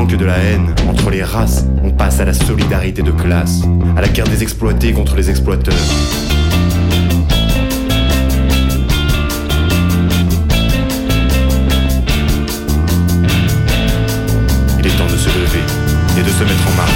que de la haine entre les races, on passe à la solidarité de classe, à la guerre des exploités contre les exploiteurs. Il est temps de se lever et de se mettre en marche.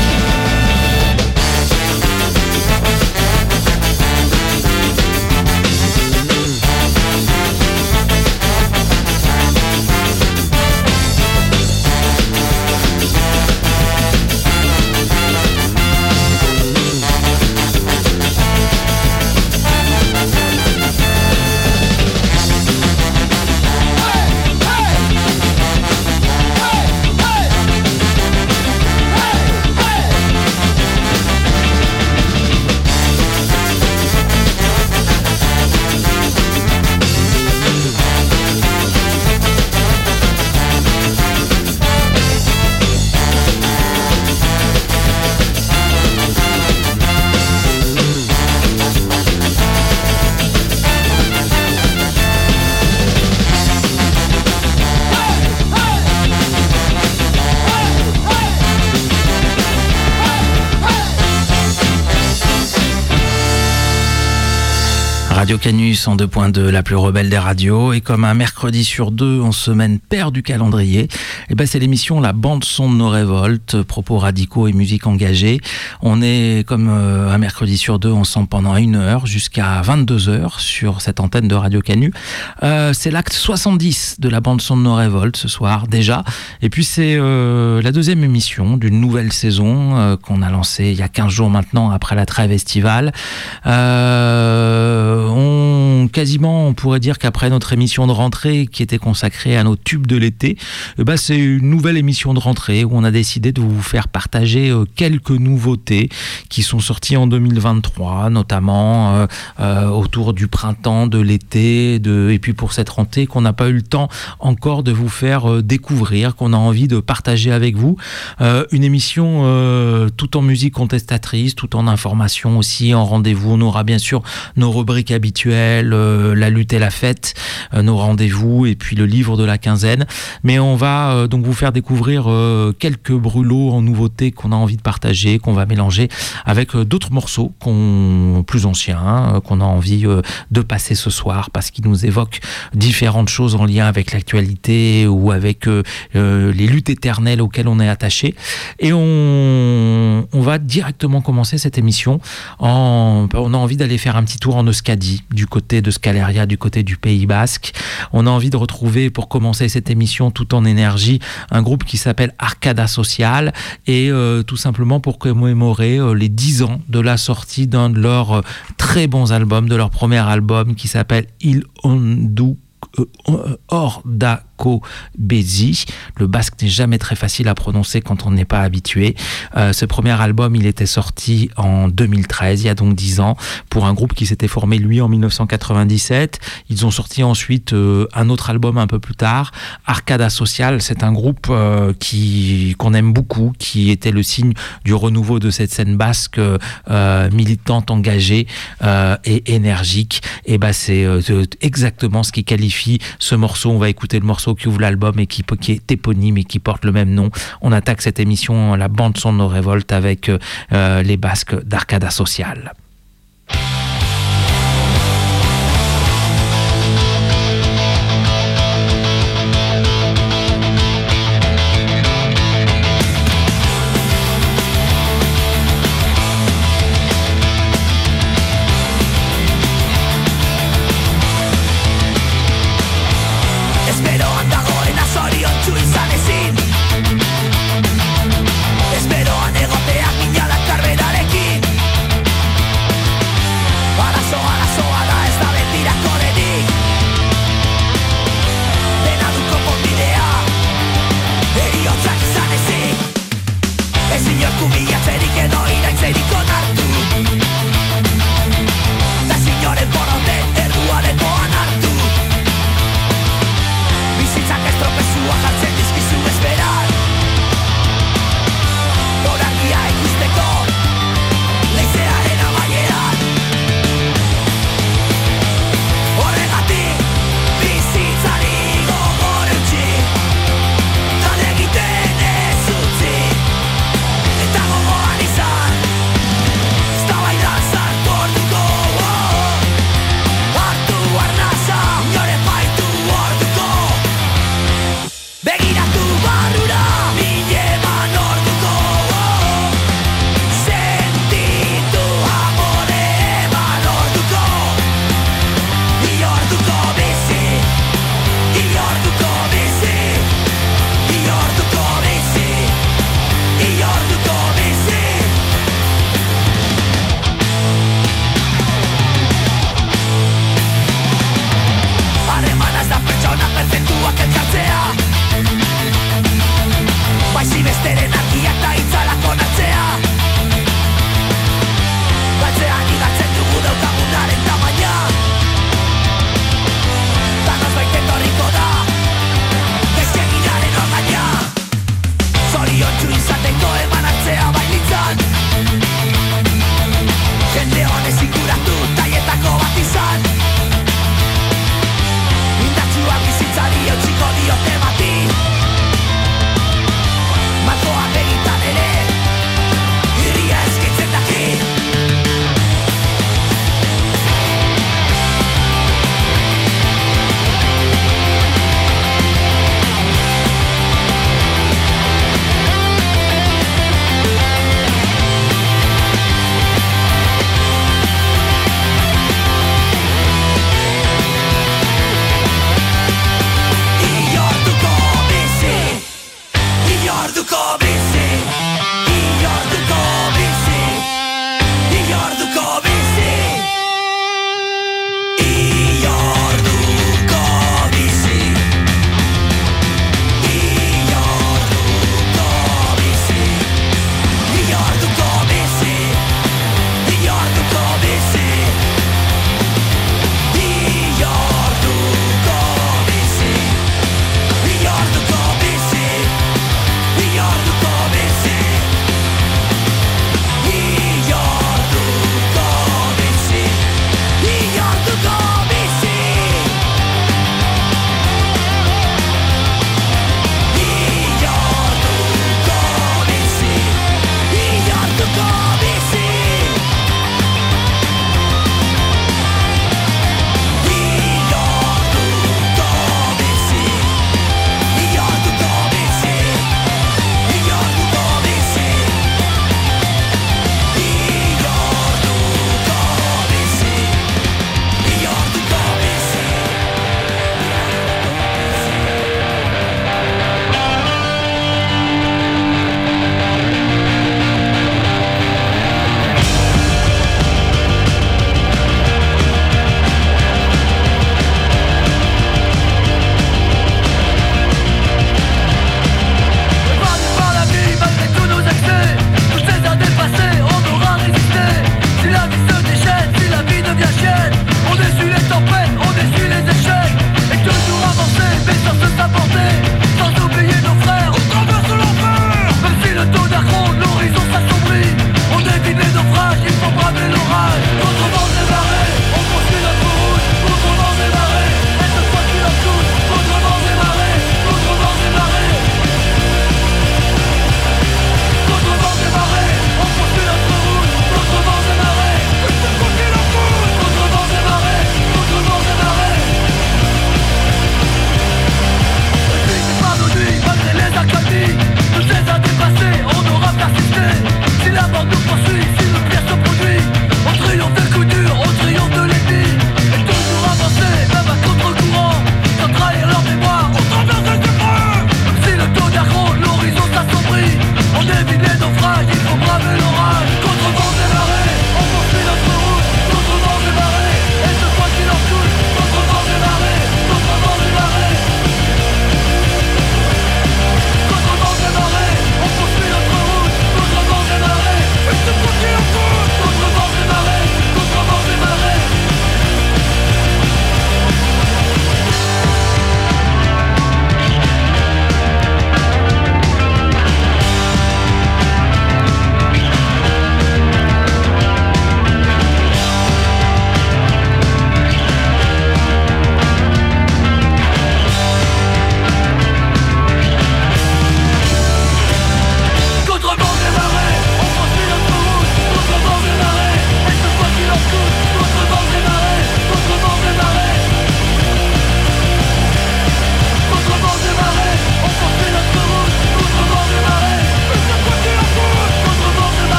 Radio Canus en 2.2, la plus rebelle des radios. Et comme un mercredi sur deux en semaine paire du calendrier, et ben c'est l'émission La bande son de nos révoltes, propos radicaux et musique engagée. On est comme un mercredi sur deux ensemble pendant 1 heure jusqu'à 22h sur cette antenne de Radio Canus. C'est l'acte 70 de La bande son de nos révoltes ce soir déjà. Et puis c'est la deuxième émission d'une nouvelle saison qu'on a lancée il y a 15 jours maintenant après la trêve estivale. On pourrait dire qu'après notre émission de rentrée qui était consacrée à nos tubes de l'été, c'est une nouvelle émission de rentrée où on a décidé de vous faire partager quelques nouveautés qui sont sorties en 2023, notamment autour du printemps, de l'été, et puis pour cette rentrée qu'on n'a pas eu le temps encore de vous faire découvrir, qu'on a envie de partager avec vous. Une émission tout en musique contestatrice, tout en information aussi, en rendez-vous. On aura bien sûr nos rubriques habituelles, la lutte et la fête, nos rendez-vous et puis le livre de la quinzaine. Mais on va donc vous faire découvrir quelques brûlots en nouveautés qu'on a envie de partager, qu'on va mélanger avec d'autres morceaux plus anciens, qu'on a envie de passer ce soir parce qu'ils nous évoquent différentes choses en lien avec l'actualité ou avec les luttes éternelles auxquelles on est attaché. Et on va directement commencer cette émission on a envie d'aller faire un petit tour en Euskadi, du côté de Scaleria, du côté du Pays Basque. On a envie de retrouver, pour commencer cette émission tout en énergie, un groupe qui s'appelle Arcada Social et tout simplement pour commémorer les 10 ans de la sortie d'un de leurs très bons albums, de leur premier album qui s'appelle Il Ondu Ordako Bezi. Le basque n'est jamais très facile à prononcer quand on n'est pas habitué. Ce premier album, il était sorti en 2013, il y a donc 10 ans, pour un groupe qui s'était formé, lui, en 1997. Ils ont sorti ensuite un autre album un peu plus tard, Arcada Social. C'est un groupe qu'on aime beaucoup, qui était le signe du renouveau de cette scène basque militante, engagée et énergique. Et c'est exactement ce qui qualifie ce morceau. On va écouter le morceau qui ouvre l'album et qui est éponyme et qui porte le même nom. On attaque cette émission, la bande son de nos révoltes, avec les Basques d'Arcada Social. Esperoan egoteak mina la karberarekin.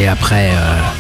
Allez, après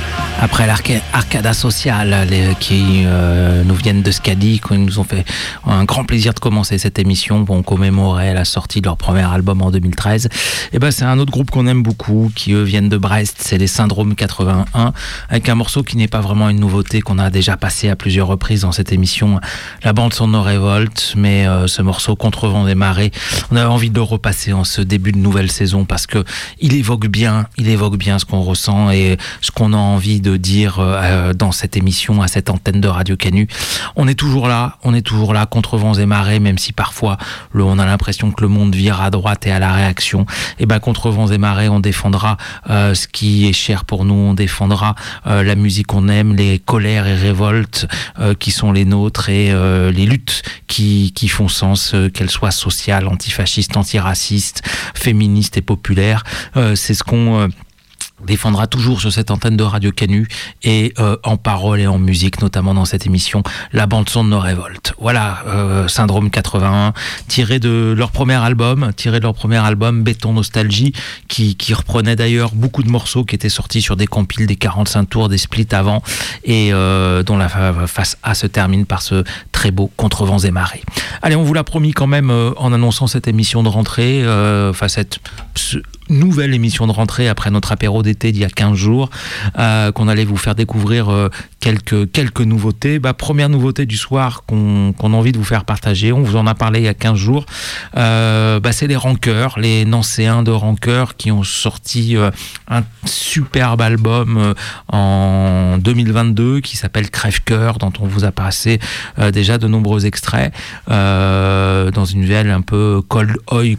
l'Arcada Social, qui nous viennent de Scadi, qui nous ont fait un grand plaisir de commencer cette émission. On commémorait la sortie de leur premier album en 2013. Et ben, c'est un autre groupe qu'on aime beaucoup, qui eux viennent de Brest. C'est les Syndrome 81, avec un morceau qui n'est pas vraiment une nouveauté, qu'on a déjà passé à plusieurs reprises dans cette émission, la bande son de No Révolte. Mais ce morceau, Contre vents et marées, on avait envie de le repasser en ce début de nouvelle saison, parce que il évoque bien ce qu'on ressent et ce qu'on a envie de dire dans cette émission, à cette antenne de Radio Canu. On est toujours là, contre vents et marées, même si parfois on a l'impression que le monde vire à droite et à la réaction. Et ben, contre vents et marées, on défendra ce qui est cher pour nous, on défendra la musique qu'on aime, les colères et révoltes qui sont les nôtres, et les luttes qui font sens, qu'elles soient sociales, antifascistes, antiracistes, féministes et populaires. C'est ce qu'on défendra toujours sur cette antenne de Radio Canu, et en parole et en musique, notamment dans cette émission, la bande son de No Révolte. Voilà, Syndrome 81, tiré de leur premier album, Béton Nostalgie, qui reprenait d'ailleurs beaucoup de morceaux qui étaient sortis sur des compiles, des 45 tours, des splits avant, et dont la face A se termine par ce très beau Contre vents et marées. Allez, on vous l'a promis quand même en annonçant cette émission de rentrée, cette nouvelle émission de rentrée après notre apéro d'été d'il y a 15 jours, qu'on allait vous faire découvrir quelques nouveautés. Première nouveauté du soir qu'on a envie de vous faire partager, on vous en a parlé il y a 15 jours, c'est les Rancœurs, les Nancéens de Rancœurs, qui ont sorti un superbe album en 2022 qui s'appelle Crève-Cœur, dont on vous a passé déjà de nombreux extraits, dans une veine un peu cold oi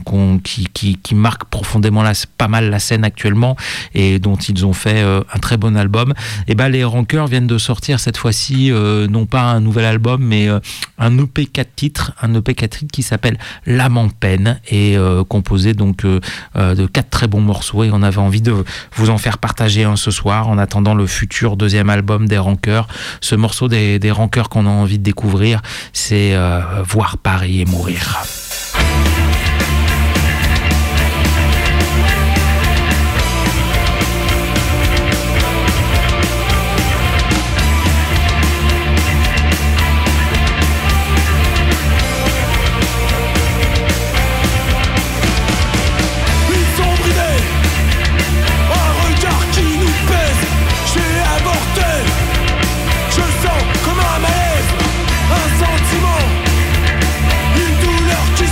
qui marque profondément pas mal la scène actuellement, et dont ils ont fait un très bon album. Et les Rancœurs viennent de sortir cette fois-ci non pas un nouvel album, mais un EP 4 titres qui s'appelle L'âme en peine, et composé donc de 4 très bons morceaux, et on avait envie de vous en faire partager un ce soir en attendant le futur deuxième album des Rancœurs. Ce morceau des Rancœurs qu'on a envie de découvrir, c'est Voir Paris et mourir. Une douleur qui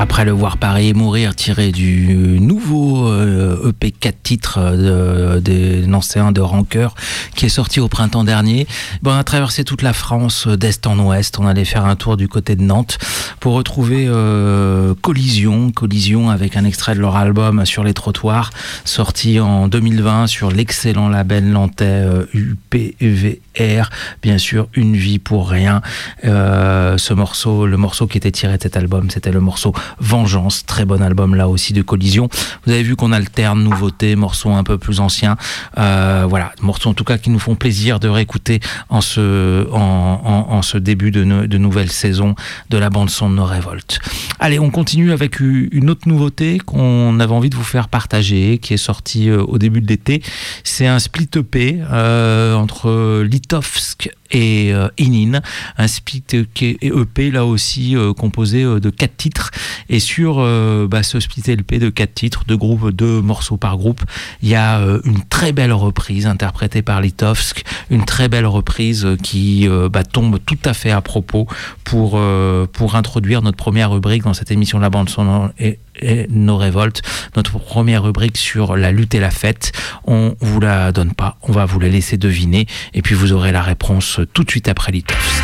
Après le voir Paris et mourir, tiré du nouveau EP 4 titres des Nancéens de Rancœur qui est sorti au printemps dernier. On a traversé toute la France d'est en ouest. On allait faire un tour du côté de Nantes pour retrouver Collision avec un extrait de leur album Sur les trottoirs, sorti en 2020 sur l'excellent label nantais UPVR, bien sûr, Une vie pour rien. Le morceau qui était tiré de cet album, c'était le morceau Vengeance, très bon album là aussi de Collision. Vous avez vu qu'on alterne nouveautés, morceaux un peu plus anciens, voilà, morceaux en tout cas qui nous font plaisir de réécouter en ce début de nouvelle saison de la bande son de nos révoltes. Allez, on continue avec une autre nouveauté qu'on avait envie de vous faire partager, qui est sortie au début de l'été. C'est un split EP entre Litovsk et Inin, un split EP là aussi composé de 4 titres, et sur ce split EP de 4 titres, 2 morceaux par groupe, il y a une très belle reprise interprétée par Litovsk, une très belle reprise qui tombe tout à fait à propos pour introduire notre première rubrique dans cette émission de la bande son et nos révoltes, notre première rubrique sur la lutte et la fête. On vous la donne pas, on va vous la laisser deviner, et puis vous aurez la réponse tout de suite après Litovsk.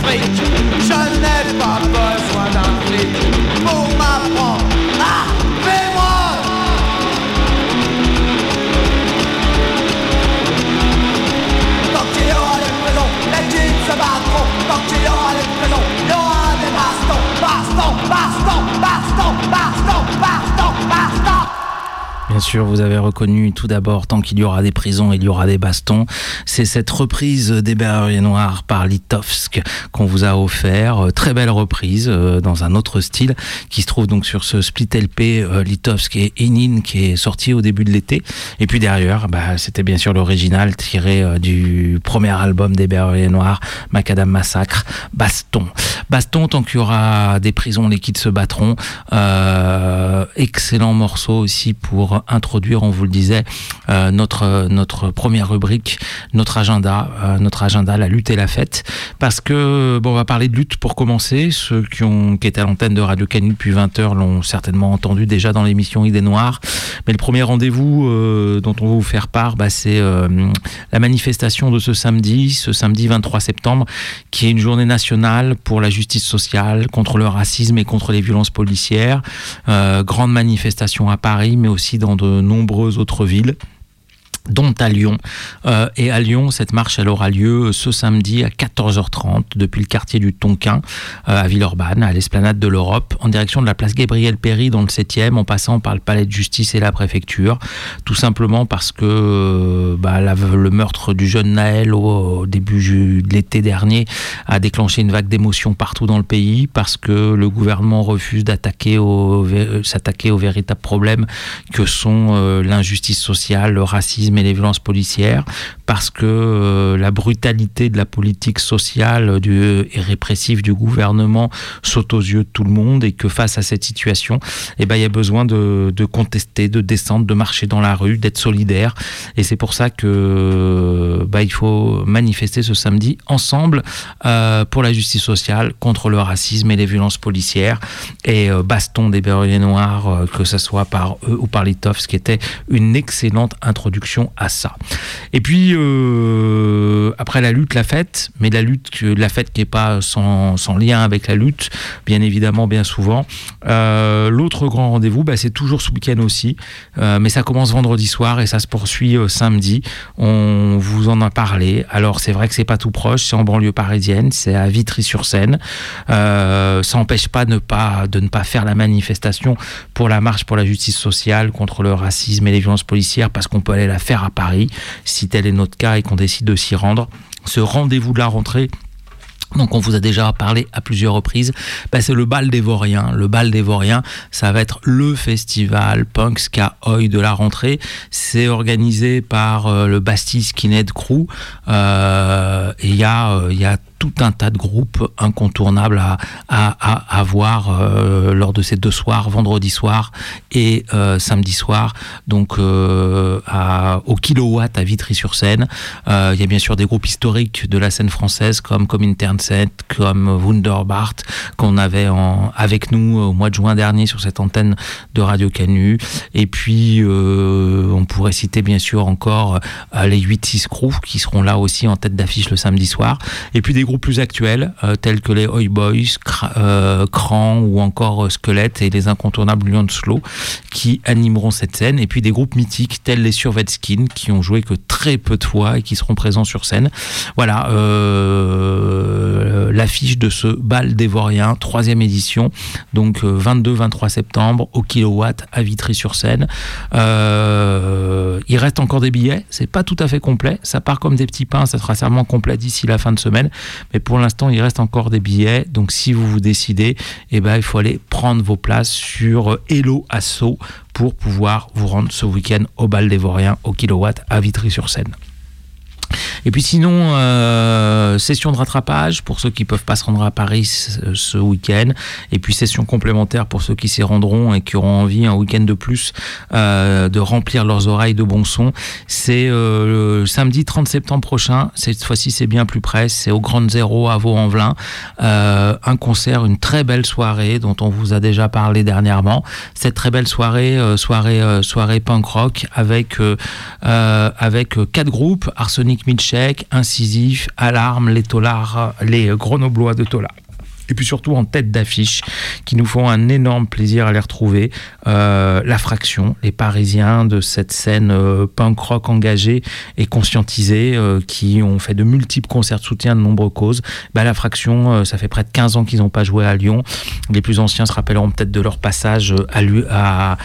Je n'ai pas besoin d'un flic pour m'apprendre à bien sûr, vous avez reconnu tout d'abord, tant qu'il y aura des prisons, il y aura des bastons. C'est cette reprise des Berruriers Noirs par Litovsk qu'on vous a offert. Très belle reprise dans un autre style qui se trouve donc sur ce split LP Litovsk et Enin qui est sorti au début de l'été. Et puis derrière, c'était bien sûr l'original tiré du premier album des Berruriers Noirs, Macadam Massacre, Baston. Baston, tant qu'il y aura des prisons, les kids se battront. Excellent morceau aussi pour introduire, on vous le disait, notre première rubrique, notre agenda, la lutte et la fête. Parce que, on va parler de lutte pour commencer. Ceux qui étaient à l'antenne de Radio Canu depuis 20h l'ont certainement entendu déjà dans l'émission Idées Noires. Mais le premier rendez-vous dont on va vous faire part, c'est la manifestation de ce samedi 23 septembre, qui est une journée nationale pour la justice sociale, contre le racisme et contre les violences policières. Grande manifestation à Paris, mais aussi dans de nombreuses autres villes, dont à Lyon. Et à Lyon, cette marche, elle aura lieu ce samedi à 14h30 depuis le quartier du Tonkin à Villeurbanne, à l'esplanade de l'Europe, en direction de la place Gabriel-Péri dans le 7e, en passant par le palais de justice et la préfecture. Tout simplement parce que le meurtre du jeune Naël au début de l'été dernier a déclenché une vague d'émotions partout dans le pays, parce que le gouvernement refuse s'attaquer aux véritables problèmes que sont l'injustice sociale, le racisme et les violences policières, parce que la brutalité de la politique sociale et répressive du gouvernement saute aux yeux de tout le monde, et que face à cette situation, il y a besoin de contester, de descendre, de marcher dans la rue, d'être solidaire. Et c'est pour ça que il faut manifester ce samedi ensemble pour la justice sociale, contre le racisme et les violences policières. Et Baston des Berruriers Noirs, que ce soit par eux ou par Litovsk, qui était une excellente introduction à ça. Et puis après la lutte, la fête, mais la fête qui n'est pas sans lien avec la lutte, bien évidemment, bien souvent. L'autre grand rendez-vous, c'est toujours ce week-end aussi, mais ça commence vendredi soir et ça se poursuit samedi. On vous en a parlé. Alors c'est vrai que c'est pas tout proche, c'est en banlieue parisienne, c'est à Vitry-sur-Seine. Ça n'empêche pas de ne pas faire la manifestation pour la marche pour la justice sociale, contre le racisme et les violences policières, parce qu'on peut aller la faire à Paris, si tel est notre cas et qu'on décide de s'y rendre. Ce rendez-vous de la rentrée, donc on vous a déjà parlé à plusieurs reprises, c'est le Bal des Vauriens. Le Bal des Vauriens, ça va être le festival punk ska oi de la rentrée. C'est organisé par le Bastille Skinhead Crew. Et il y a tout un tas de groupes incontournables à voir lors de ces deux soirs, vendredi soir et samedi soir, donc au Kilowatt à Vitry-sur-Seine. Il y a bien sûr des groupes historiques de la scène française comme Internet, comme Wunderbart, qu'on avait avec nous au mois de juin dernier sur cette antenne de Radio Canu. Et puis on pourrait citer bien sûr encore les 8-6 Crew qui seront là aussi en tête d'affiche le samedi soir. Et puis des groupes plus actuels tels que les Oi Boys, Cran ou encore Squelette et les incontournables Lion Slow qui animeront cette scène. Et puis des groupes mythiques tels les Survetskin qui ont joué que très peu de fois et qui seront présents sur scène. Voilà l'affiche de ce Bal des Vauriens, 3e édition, donc 22-23 septembre au Kilowatt à Vitry-sur-Seine. Il reste encore des billets, c'est pas tout à fait complet, ça part comme des petits pains, ça sera sûrement complet d'ici la fin de semaine, mais pour l'instant il reste encore des billets, donc si vous vous décidez, il faut aller prendre vos places sur Hello Asso pour pouvoir vous rendre ce week-end au Bal des Vauriens au Kilowatt à Vitry-sur-Seine. Et puis sinon, session de rattrapage pour ceux qui ne peuvent pas se rendre à Paris ce week-end. Et puis session complémentaire pour ceux qui s'y rendront et qui auront envie un week-end de plus de remplir leurs oreilles de bon son. C'est le samedi 30 septembre prochain. Cette fois-ci, c'est bien plus près. C'est au Grand Zéro à Vaux-en-Velin. Un concert, une très belle soirée dont on vous a déjà parlé dernièrement. Cette très belle soirée punk rock avec 4 groupes: Arsenic Milkshake, Incisif, Alarme, les Grenoblois de Tola. Et puis surtout en tête d'affiche, qui nous font un énorme plaisir à les retrouver. La Fraction, les Parisiens de cette scène punk rock engagée et conscientisée, qui ont fait de multiples concerts de soutien de nombreuses causes. La Fraction, ça fait près de 15 ans qu'ils n'ont pas joué à Lyon. Les plus anciens se rappelleront peut-être de leur passage à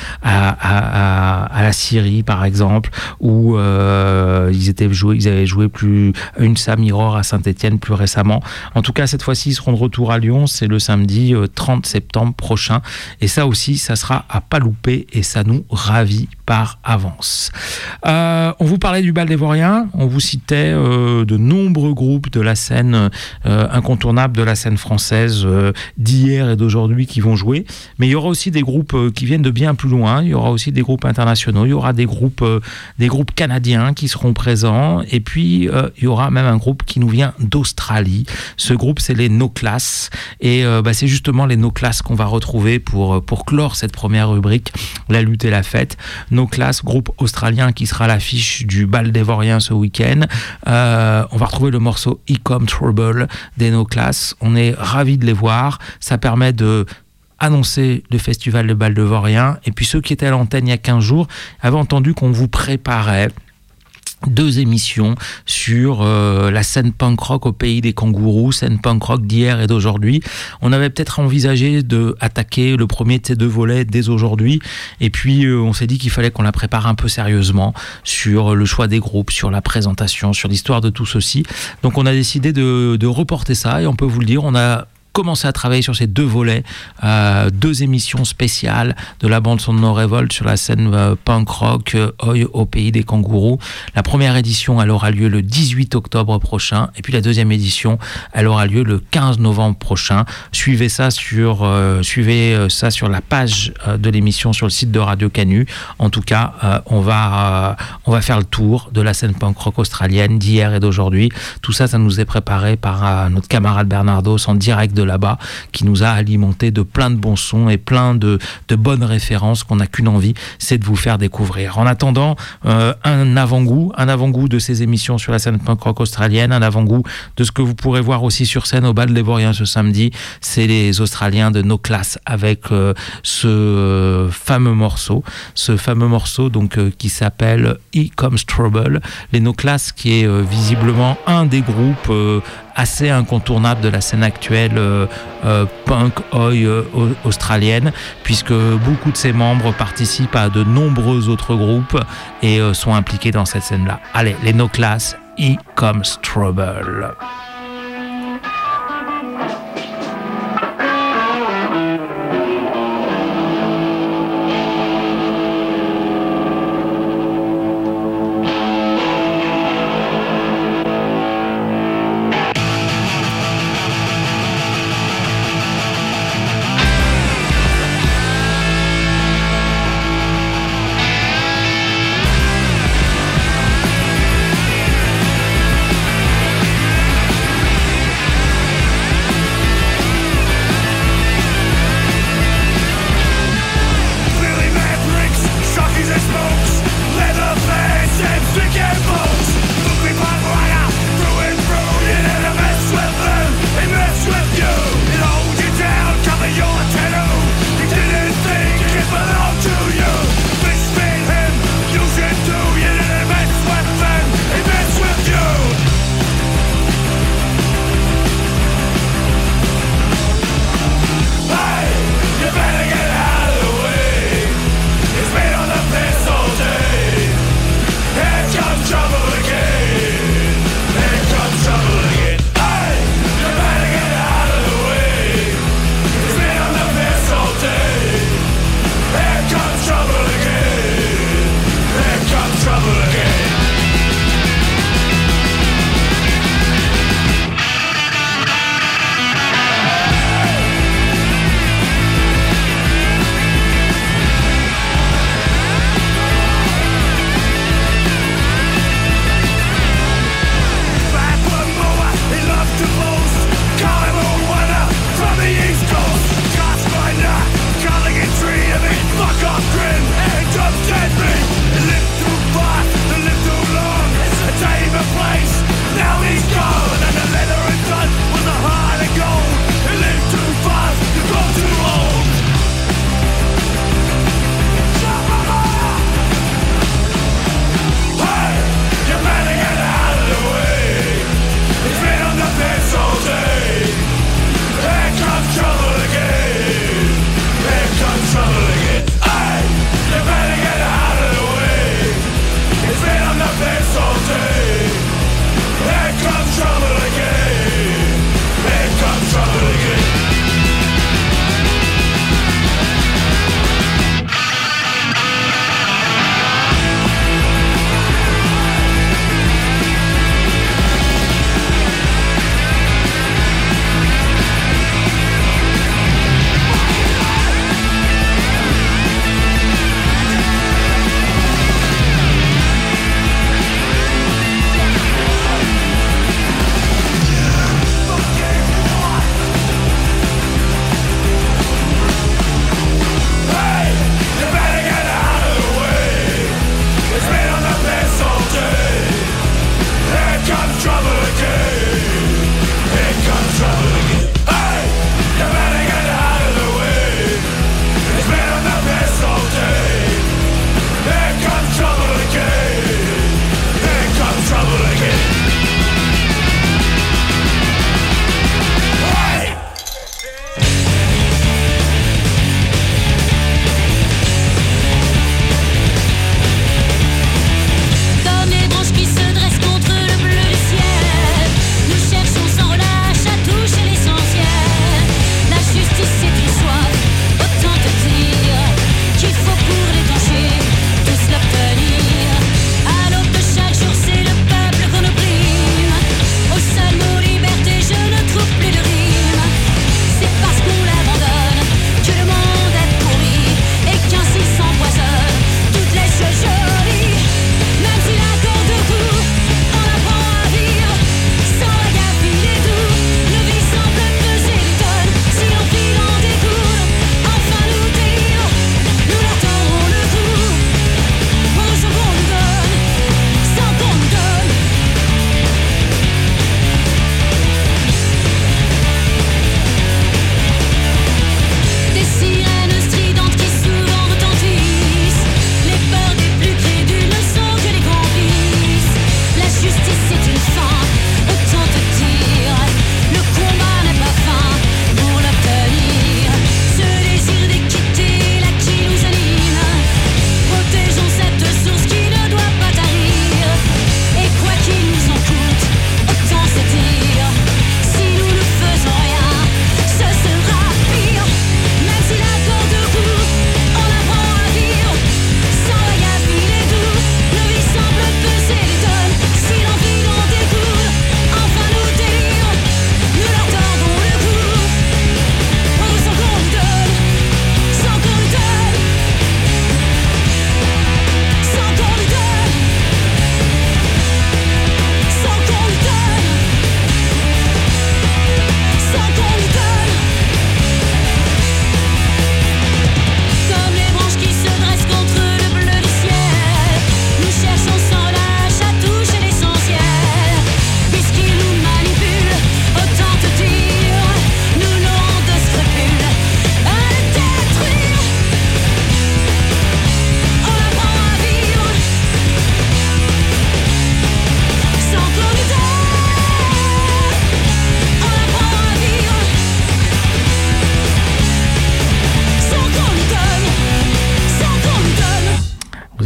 la Syrie, par exemple, où ils avaient joué une Mirror à Saint-Étienne plus récemment. En tout cas, cette fois-ci, ils seront de retour à Lyon. C'est le samedi 30 septembre prochain. Et ça aussi, ça sera à pas louper et ça nous ravit par avance. On vous parlait du Bal des Vauriens. On vous citait de nombreux groupes de la scène incontournable de la scène française d'hier et d'aujourd'hui qui vont jouer. Mais il y aura aussi des groupes qui viennent de bien plus loin. Il y aura aussi des groupes internationaux. Il y aura des groupes canadiens qui seront présents. Et puis, il y aura même un groupe qui nous vient d'Australie. Ce groupe, c'est les No Class. Et c'est justement les No Class qu'on va retrouver pour clore cette première rubrique, la lutte et la fête. No Class, groupe australien qui sera à l'affiche du Bal des Vauriens ce week-end. On va retrouver le morceau Here Comes Trouble des No Class. On est ravis de les voir. Ça permet de annoncer le festival de Bal des Vauriens. Et puis ceux qui étaient à l'antenne il y a 15 jours avaient entendu qu'on vous préparait 2 émissions sur la scène punk rock au pays des kangourous, scène punk rock d'hier et d'aujourd'hui. On avait peut-être envisagé d'attaquer le premier de ces 2 volets dès aujourd'hui, et puis on s'est dit qu'il fallait qu'on la prépare un peu sérieusement sur le choix des groupes, sur la présentation, sur l'histoire de tout ceci. Donc on a décidé de reporter ça, et on peut vous le dire, on a commencé à travailler sur ces 2 volets, 2 émissions spéciales de la bande-son de No Revolt sur la scène punk rock au pays des kangourous. La première édition, elle aura lieu le 18 octobre prochain, et puis la deuxième édition, elle aura lieu le 15 novembre prochain. Suivez ça sur la page de l'émission sur le site de Radio Canu. En tout cas, on va faire le tour de la scène punk rock australienne d'hier et d'aujourd'hui. Tout ça, ça nous est préparé par notre camarade Bernardos en direct de là-bas, qui nous a alimenté de plein de bons sons et plein de bonnes références qu'on n'a qu'une envie, c'est de vous faire découvrir. En attendant, un avant-goût de ces émissions sur la scène punk rock australienne, un avant-goût de ce que vous pourrez voir aussi sur scène au Bal des Vauriens ce samedi, c'est les Australiens de No Class avec ce fameux morceau donc qui s'appelle Here Comes Trouble. Les No Class, qui est visiblement un des groupes assez incontournable de la scène actuelle punk oi australienne, puisque beaucoup de ses membres participent à de nombreux autres groupes et sont impliqués dans cette scène-là. Allez, les No Class, Here Comes Trouble.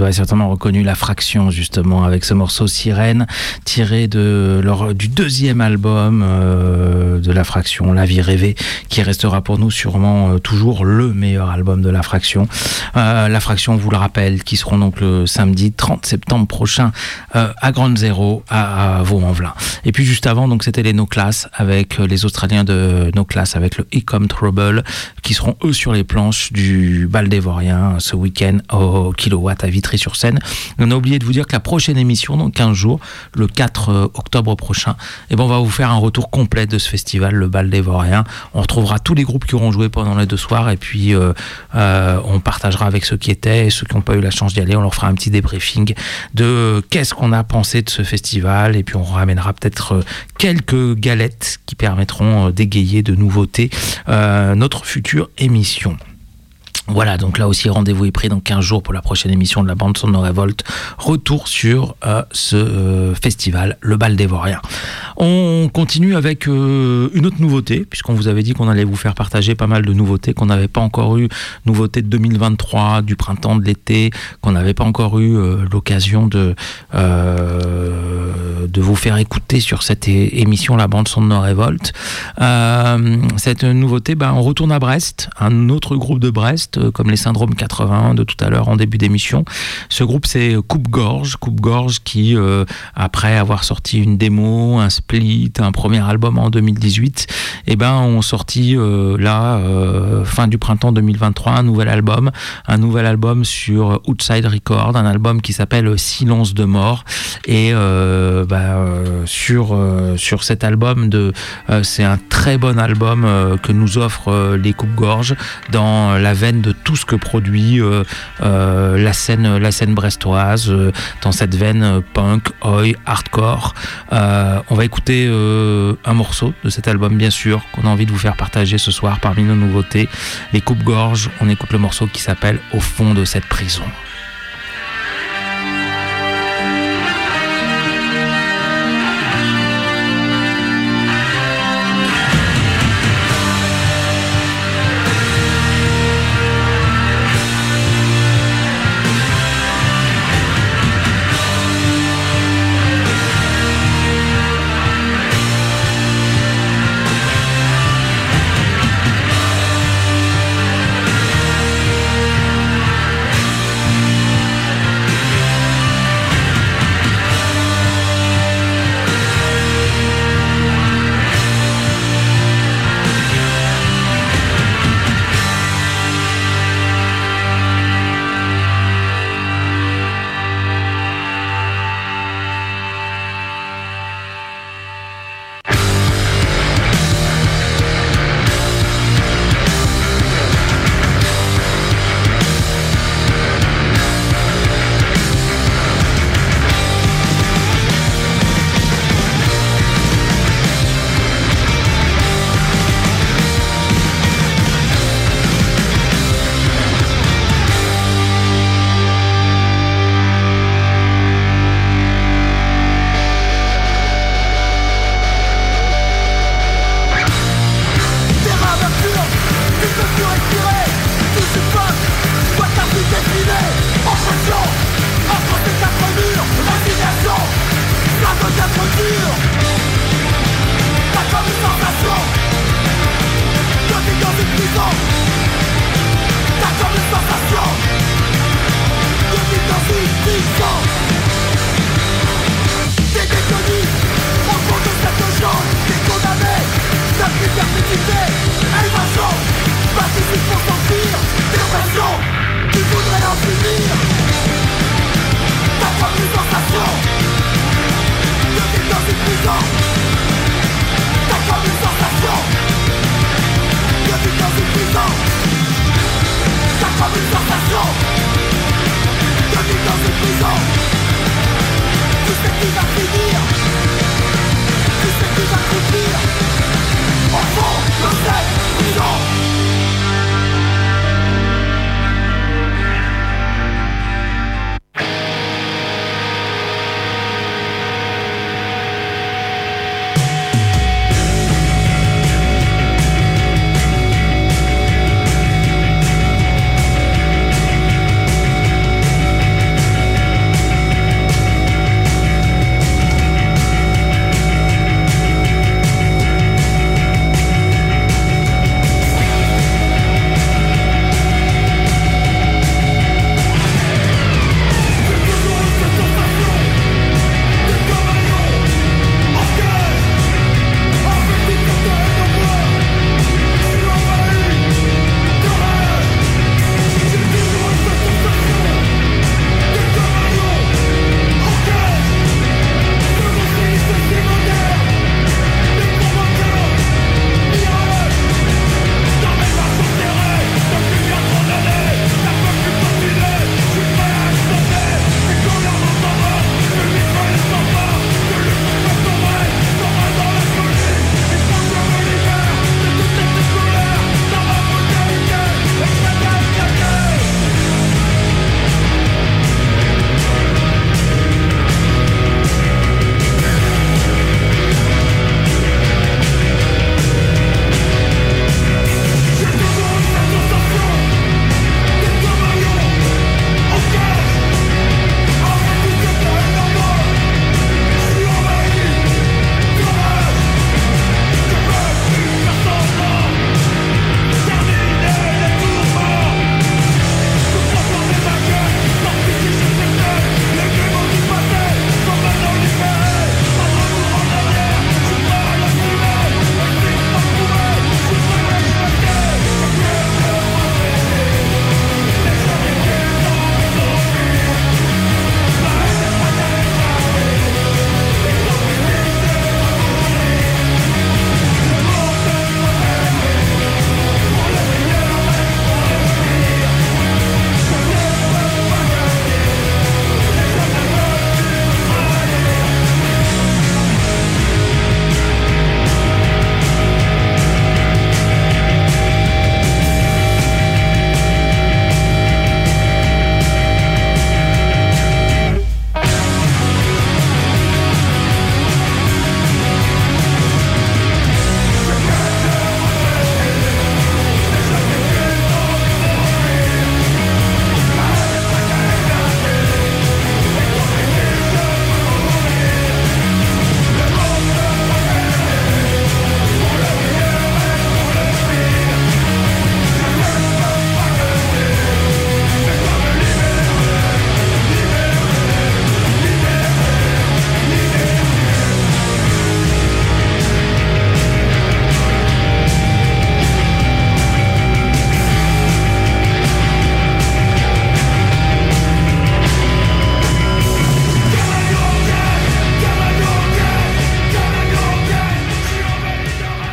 avez certainement reconnu La Fraction, justement, avec ce morceau Sirène, tiré du deuxième album de La Fraction, La Vie Rêvée, qui restera pour nous sûrement toujours le meilleur album de La Fraction. La Fraction, on vous le rappelle, qui seront donc le samedi 30 septembre prochain à Grande Zéro, à Vaux-en-Velin. Et puis juste avant, donc c'était les No Class, avec les Australiens de No Class, avec le Ecom Trouble, qui seront eux sur les planches du Bal des Vauriens ce week-end au Kilowatt à Vitry-sur-Seine. On a oublié de vous dire que la prochaine émission, dans 15 jours, le 4 octobre prochain, on va vous faire un retour complet de ce festival, le Bal des Vauriens. On retrouvera tous les groupes qui auront joué pendant les 2 soirs, et puis on partagera avec ceux qui étaient et ceux qui n'ont pas eu la chance d'y aller. On leur fera un petit débriefing de qu'est-ce qu'on a pensé de ce festival, et puis on ramènera peut-être quelques galettes qui permettront d'égayer de nouveautés notre future émission. Voilà, donc là aussi, rendez-vous est pris dans 15 jours pour la prochaine émission de la bande son de Révolte. Retour sur ce festival, le Bal des Vauriens. On continue avec une autre nouveauté, puisqu'on vous avait dit qu'on allait vous faire partager pas mal de nouveautés, qu'on n'avait pas encore eu, nouveautés de 2023, du printemps, de l'été, qu'on n'avait pas encore eu l'occasion de vous faire écouter sur cette émission, la bande son de Révolte. Cette nouveauté, on retourne à Brest, un autre groupe de Brest, comme les Syndromes 81 de tout à l'heure en début d'émission. Ce groupe, c'est Coupe-Gorge qui, après avoir sorti une démo, un split, un premier album en 2018, ont sorti fin du printemps 2023 un nouvel album sur Outside Record, un album qui s'appelle Silence de mort, et sur cet album c'est un très bon album que nous offrent les Coupe-Gorge dans la veine de tout ce que produit la scène brestoise, dans cette veine punk, oi, hardcore. On va écouter un morceau de cet album, bien sûr, qu'on a envie de vous faire partager ce soir parmi nos nouveautés. Les Coupe-Gorge, on écoute le morceau qui s'appelle Au fond de cette prison.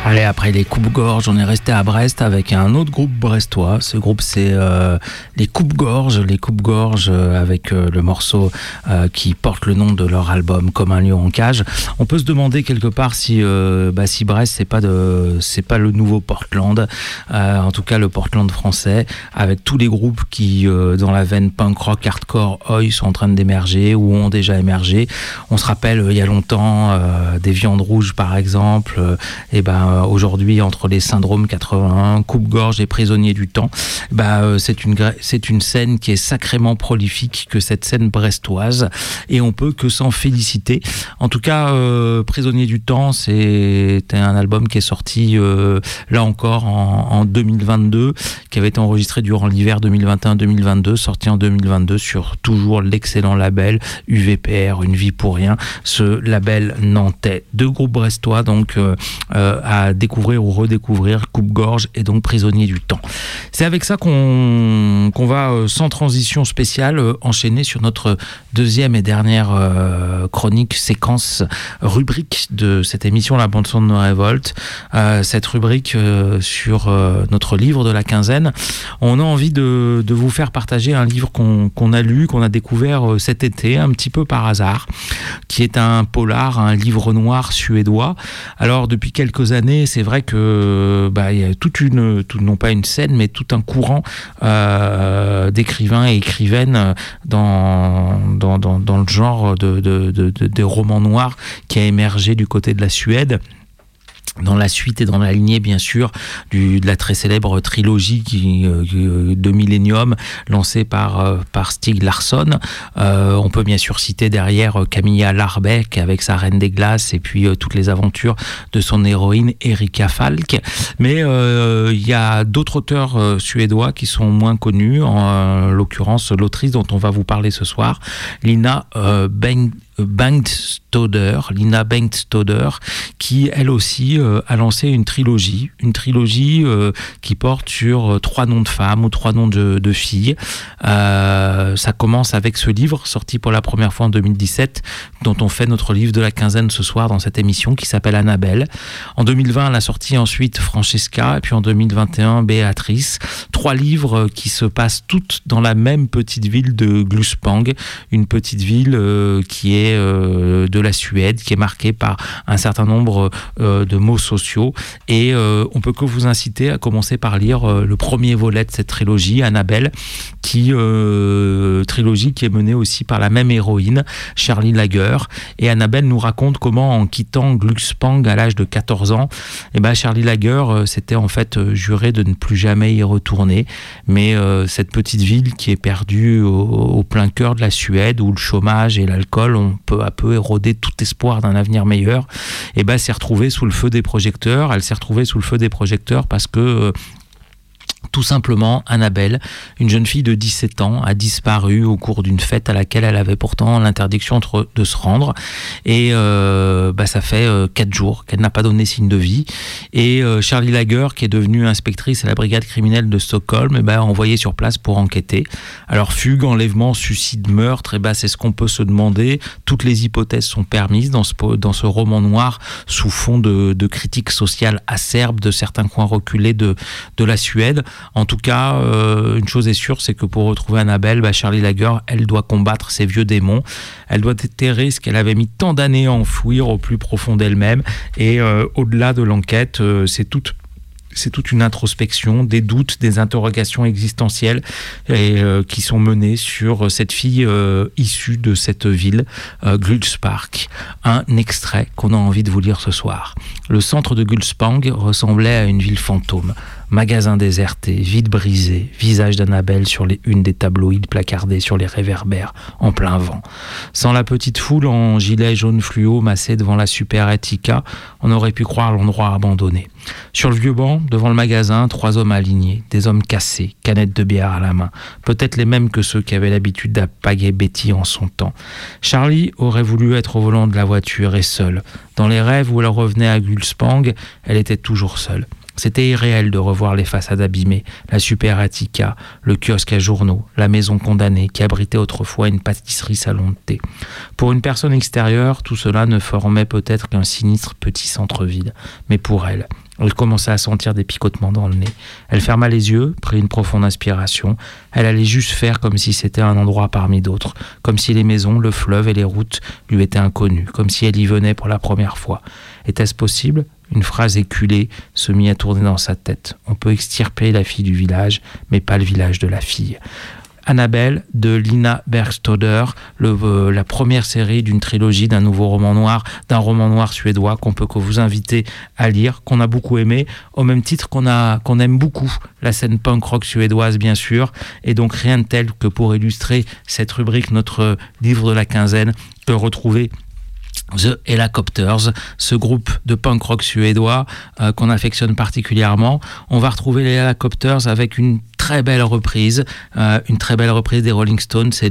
Allez, après les coupes-gorges, on est resté à Brest avec un autre groupe brestois. Ce groupe, c'est les coupes-gorges. Les coupes-gorges avec le morceau qui porte le nom de leur album, Comme un lion en cage. On peut se demander quelque part si Brest, c'est pas le nouveau Portland. En tout cas, le Portland français, avec tous les groupes qui, dans la veine punk rock, hardcore, oi, sont en train d'émerger ou ont déjà émergé. On se rappelle, il y a longtemps, des Viandes Rouges, par exemple, aujourd'hui, entre les Syndromes 81, Coupe-Gorge et Prisonniers du Temps, c'est une scène qui est sacrément prolifique que cette scène brestoise, et on peut que s'en féliciter. En tout cas, Prisonniers du Temps, c'était un album qui est sorti là encore en 2022, qui avait été enregistré durant l'hiver 2021-2022, sorti en 2022 sur toujours l'excellent label UVPR, Une vie pour rien, ce label nantais. Deux groupes brestois donc à découvrir ou redécouvrir, Coupe-Gorge et donc Prisonniers du Temps. C'est avec ça qu'on va sans transition spéciale enchaîner sur notre deuxième et dernière chronique, séquence, rubrique de cette émission, la bande son de nos révoltes. Cette rubrique sur notre livre de la quinzaine. On a envie de vous faire partager un livre qu'on a lu, qu'on a découvert cet été, un petit peu par hasard, qui est un polar, un livre noir suédois. Alors depuis quelques années, c'est vrai que il y a non pas une scène, mais tout un courant d'écrivains et écrivaines dans le genre de romans noirs qui a émergé du côté de la Suède, dans la suite et dans la lignée bien sûr de la très célèbre trilogie de Millennium lancée par Stieg Larsson. On peut bien sûr citer derrière Camilla Larbeck avec sa Reine des Glaces et puis toutes les aventures de son héroïne Erika Falk. Mais il y a d'autres auteurs suédois qui sont moins connus, en l'occurrence l'autrice dont on va vous parler ce soir, Lina Bengtstöder, qui elle aussi a lancé une trilogie qui porte sur 3 noms de femmes ou 3 noms de filles. Ça commence avec ce livre sorti pour la première fois en 2017, dont on fait notre livre de la quinzaine ce soir dans cette émission, qui s'appelle Annabelle. En 2020, elle a sorti ensuite Francesca, et puis en 2021 Béatrice. 3 livres qui se passent toutes dans la même petite ville de Gluspang, une petite ville qui est de la Suède, qui est marquée par un certain nombre de mots sociaux, et on peut que vous inciter à commencer par lire le premier volet de cette trilogie, Annabelle, trilogie qui est menée aussi par la même héroïne, Charlie Lager. Et Annabelle nous raconte comment, en quittant Gluspang à l'âge de 14 ans, Charlie Lager s'était en fait juré de ne plus jamais y retourner, mais cette petite ville qui est perdue au plein cœur de la Suède, où le chômage et l'alcool ont peu à peu érodé tout espoir d'un avenir meilleur, s'est retrouvée sous le feu des projecteurs. Elle s'est retrouvée sous le feu des projecteurs parce que tout simplement, Annabelle, une jeune fille de 17 ans, a disparu au cours d'une fête à laquelle elle avait pourtant l'interdiction de se rendre. Et ça fait 4 jours qu'elle n'a pas donné signe de vie. Et Charlie Lager, qui est devenue inspectrice à la brigade criminelle de Stockholm, envoyée sur place pour enquêter. Alors fugue, enlèvement, suicide, meurtre, c'est ce qu'on peut se demander. Toutes les hypothèses sont permises dans ce roman noir sous fond de critiques sociales acerbes de certains coins reculés de la Suède. En tout cas, une chose est sûre, c'est que pour retrouver Annabelle, Charlie Lager, elle doit combattre ses vieux démons. Elle doit déterrer ce qu'elle avait mis tant d'années à enfouir au plus profond d'elle-même. Et au-delà de l'enquête, c'est toute une introspection, des doutes, des interrogations existentielles qui sont menées sur cette fille issue de cette ville, Gluspang. Un extrait qu'on a envie de vous lire ce soir. Le centre de Gluspang ressemblait à une ville fantôme. Magasin déserté, vide brisé, visage d'Annabelle sur les unes des tabloïds placardés sur les réverbères en plein vent. Sans la petite foule en gilet jaune fluo massée devant la Super Etika, on aurait pu croire l'endroit abandonné. Sur le vieux banc, devant le magasin, 3 hommes alignés, des hommes cassés, canettes de bière à la main, peut-être les mêmes que ceux qui avaient l'habitude d'appaguer Betty en son temps. Charlie aurait voulu être au volant de la voiture et seule. Dans les rêves où elle revenait à Gluspang, elle était toujours seule. C'était irréel de revoir les façades abîmées, la Super Etika, le kiosque à journaux, la maison condamnée qui abritait autrefois une pâtisserie salon de thé. Pour une personne extérieure, tout cela ne formait peut-être qu'un sinistre petit centre vide. Mais pour elle, Elle commençait à sentir des picotements dans le nez. Elle ferma les yeux, prit une profonde inspiration. Elle allait juste faire comme si c'était un endroit parmi d'autres, comme si les maisons, le fleuve et les routes lui étaient inconnus, comme si elle y venait pour la première fois. Était-ce possible ? Une phrase éculée se mit à tourner dans sa tête. On peut extirper la fille du village, mais pas le village de la fille. Annabelle de Lina Bergstøder, la première série d'une trilogie d'un roman noir suédois qu'on peut que vous inviter à lire, qu'on a beaucoup aimé, au même titre qu'on aime beaucoup la scène punk rock suédoise bien sûr, et donc rien de tel que pour illustrer cette rubrique, notre livre de la quinzaine, que retrouver The Helicopters, ce groupe de punk rock suédois qu'on affectionne particulièrement. On va retrouver les Helicopters avec une très belle reprise des Rolling Stones. C'est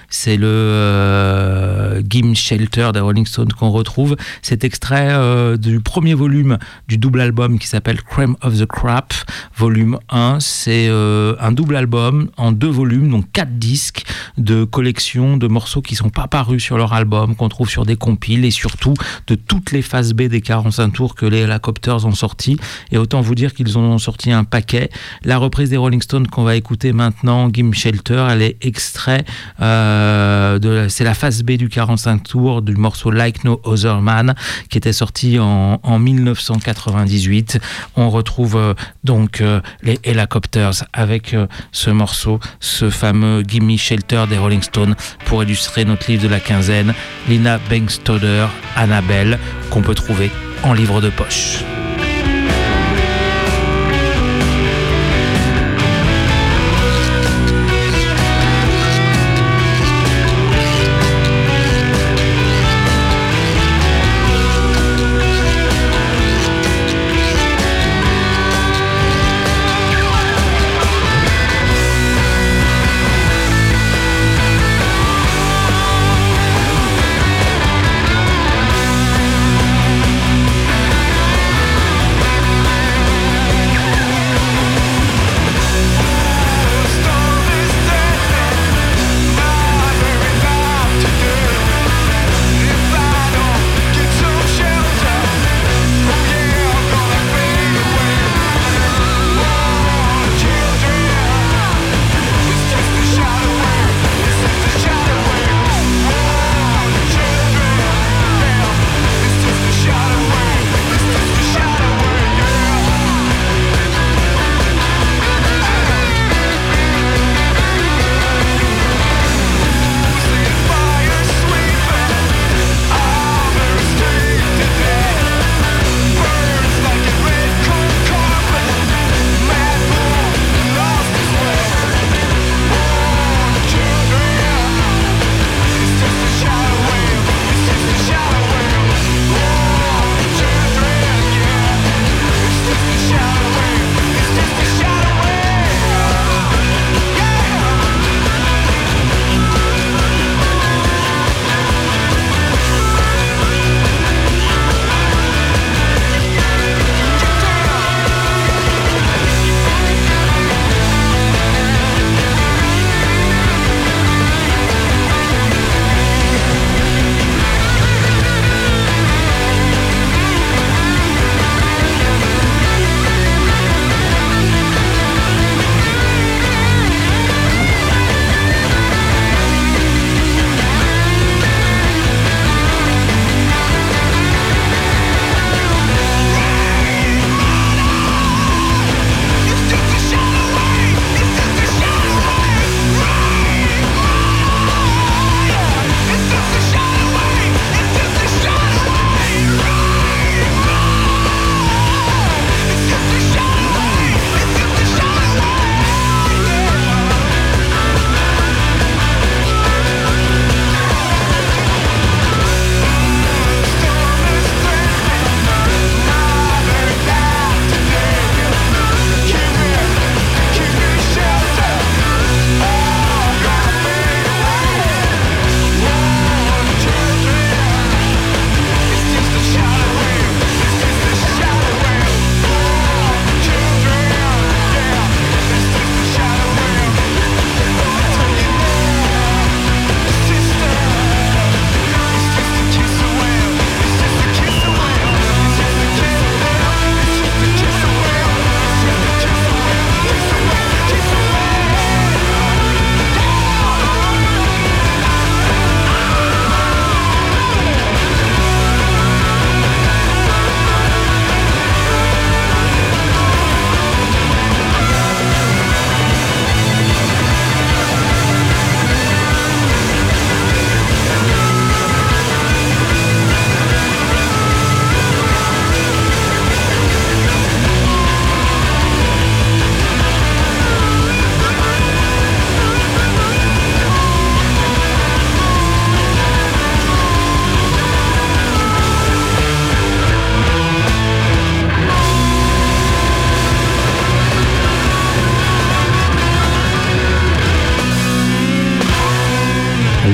le Gimme Shelter des Rolling Stones qu'on retrouve. Cet extrait du premier volume du double album qui s'appelle Cream of the Crop, volume 1. C'est un double album en 2 volumes, donc 4 disques de collection de morceaux qui sont pas parus sur leur album, qu'on trouve sur des compiles et surtout de toutes les phases B des 45 tours que les Helicopters ont sorti. Et autant vous dire qu'ils en ont sorti un paquet. La reprise des Rolling Stones qu'on va écouter maintenant, Gimme Shelter, elle est extrait c'est la phase B du 45 tours du morceau Like No Other Man qui était sorti en 1998. On retrouve donc les Helicopters avec ce morceau, ce fameux Gimme Shelter des Rolling Stones pour illustrer notre livre de la quinzaine, Lina Bergstøder, Annabelle, qu'on peut trouver en livre de poche.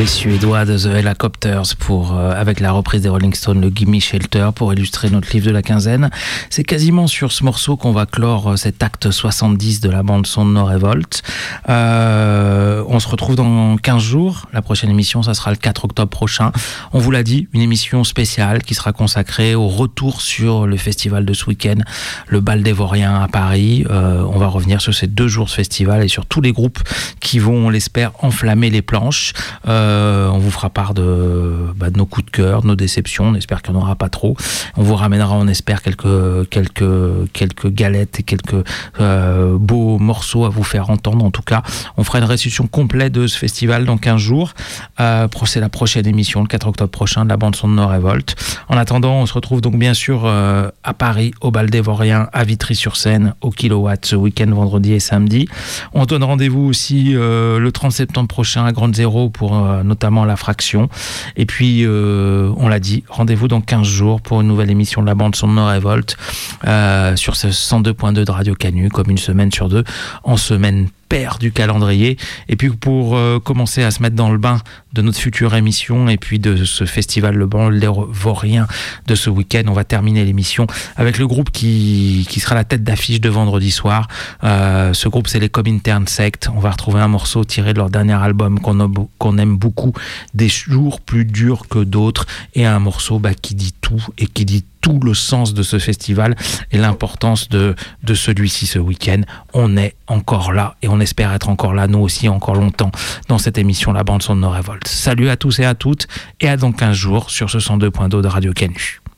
suédois de The Helicopters avec la reprise des Rolling Stones, le Gimme Shelter, pour illustrer notre livre de la quinzaine. C'est quasiment sur ce morceau qu'on va clore cet acte 70 de la bande-son de No Revolt. On se retrouve dans 15 jours. La prochaine émission, ça sera le 4 octobre prochain. On vous l'a dit, une émission spéciale qui sera consacrée au retour sur le festival de ce week-end, le Bal des Vauriens à Paris. On va revenir sur ces 2 jours de festival et sur tous les groupes qui vont, on l'espère, enflammer les planches. On vous fera part de nos coups de cœur, de nos déceptions. On espère qu'il n'y en aura pas trop. On vous ramènera, on espère, quelques galettes et quelques beaux morceaux à vous faire entendre. En tout cas, on fera une restitution complète de ce festival dans 15 jours. C'est la prochaine émission, le 4 octobre prochain, de la bande-son de No Revolt. En attendant, on se retrouve donc bien sûr à Paris, au Bal des Vauriens, à Vitry-sur-Seine, au Kilowatt, ce week-end, vendredi et samedi. On donne rendez-vous aussi le 30 septembre prochain à Grande Zéro pour notamment la Fraction. Et puis, on l'a dit, rendez-vous dans 15 jours pour une nouvelle émission de la bande-son de No Revolt sur ce 102.2 de Radio Canu, comme une semaine sur 2, en semaine paire du calendrier. Et puis pour commencer à se mettre dans le bain de notre future émission et puis de ce festival Le Bal des Vauriens de ce week-end, on va terminer l'émission avec le groupe qui sera la tête d'affiche de vendredi soir. Ce groupe, c'est les Comintern Sect. On va retrouver un morceau tiré de leur dernier album qu'on aime beaucoup, Des jours plus durs que d'autres, et un morceau qui dit tout et qui dit tout le sens de ce festival et l'importance de celui-ci ce week-end. On est encore là et on espère être encore là, nous aussi, encore longtemps dans cette émission La Bande-son de No Revolt. Salut à tous et à toutes et à dans 15 jours sur ce 102.2 de Radio Canu.